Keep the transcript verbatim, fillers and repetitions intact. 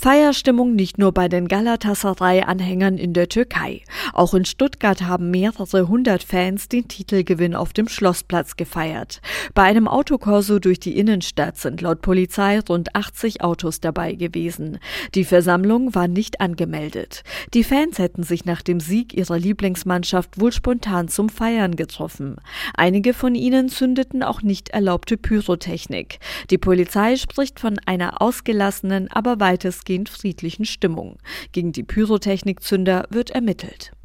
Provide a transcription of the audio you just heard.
Feierstimmung nicht nur bei den Galatasaray-Anhängern in der Türkei. Auch in Stuttgart haben mehrere hundert Fans den Titelgewinn auf dem Schlossplatz gefeiert. Bei einem Autokorso durch die Innenstadt sind laut Polizei rund achtzig Autos dabei gewesen. Die Versammlung war nicht angemeldet. Die Fans hätten sich nach dem Sieg ihrer Lieblingsmannschaft wohl spontan zum Feiern getroffen. Einige von ihnen zündeten auch nicht erlaubte Pyrotechnik. Die Polizei spricht von einer ausgelassenen, aber weitestgehend friedlichen Stimmung. Gegen die Pyrotechnikzünder wird ermittelt.